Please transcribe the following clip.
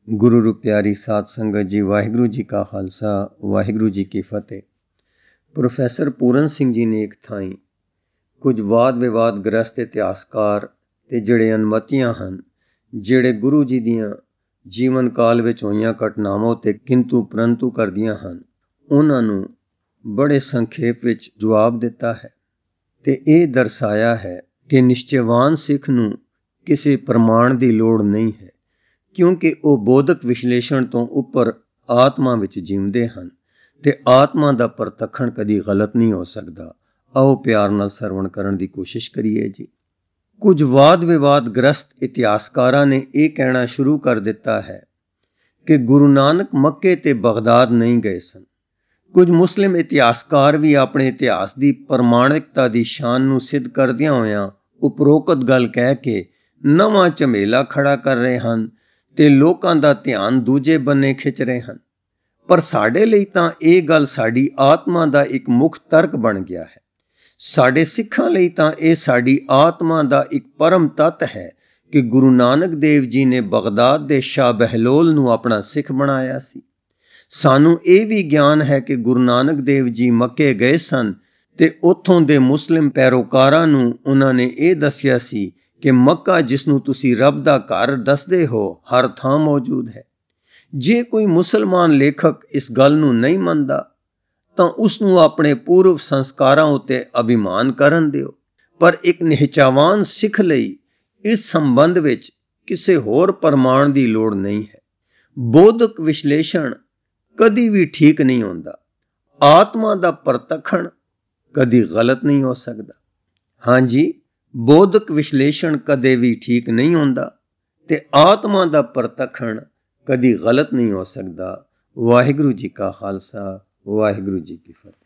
गुरु रू प्यारी साध संगत जी, वाहिगुरु जी का खालसा वाहिगुरु जी की फतेह। प्रोफैसर पूरन सिंह जी ने एक थाई कुछ वाद विवाद ग्रस्त इतिहासकार ते जिहड़े अनमतियां हन, जिहड़े गुरु जी दियां जीवन काल विच होईयां घटनावां उत्ते किंतु परंतु करदियां हन, उन्हां नूं बड़े संखेप विच जवाब दिता है ते इह दर्शाया है कि निश्चयवान सिख नूं किसी प्रमाण की लोड़ नहीं है, क्योंकि वो बोधक विश्लेषण तो उपर आत्मा विच जीवते हैं ते आत्मा का परतखण कदी गलत नहीं हो सकता। आओ प्यार नाल सरवण करन की कोशिश करिए जी। कुछ वाद विवाद ग्रस्त इतिहासकारां ने यह कहना शुरू कर दिता है कि गुरु नानक मक्के ते बगदाद नहीं गए सन। कुछ मुस्लिम इतिहासकार भी अपने इतिहास की प्रमाणिकता की शान नूं सिद्ध करदियां होइयां उपरोक्त गल कह के नवां झमेला खड़ा कर रहे हैं ते लोकां दा ध्यान दूजे बन्ने खिंच रहे हैं। पर साडे लई तां इह गल साडी आत्मा दा एक मुख तर्क बन गया है। साडे सिखां लई तां इह साडी आत्मा दा एक परम तत्त है कि गुरु नानक देव जी ने बगदाद दे शाह बहलोल नूं अपना सिख बनाया सी। सानू यह भी ज्ञान है कि गुरु नानक देव जी मक्के गए सन ते उत्थों दे मुस्लिम पैरोकारां नूं उन्हां ने यह दस्सिया सी कि मक्का जिसनूं तुसी रब दा घर दसदे हो हर थां मौजूद है। जे कोई मुसलमान लेखक इस गल नूं नहीं मनदा तां उसनूं अपने पूर्व संस्कारां उत्ते अभिमान करन दिओ, पर एक निहचावान सिख लई इस संबंध विच किसी होर प्रमाण की लोड़ नहीं है। बोधक विश्लेषण कदी भी ठीक नहीं होंदा। आत्मा दा परतखण कदी गलत नहीं हो सकता। हाँ जी, बोधक विश्लेषण कदे भी ठीक नहीं होंदा ते आत्मा दा परतखण कदी गलत नहीं हो सकता। वाहिगुरु जी का खालसा वाहिगुरु जी की फतेह।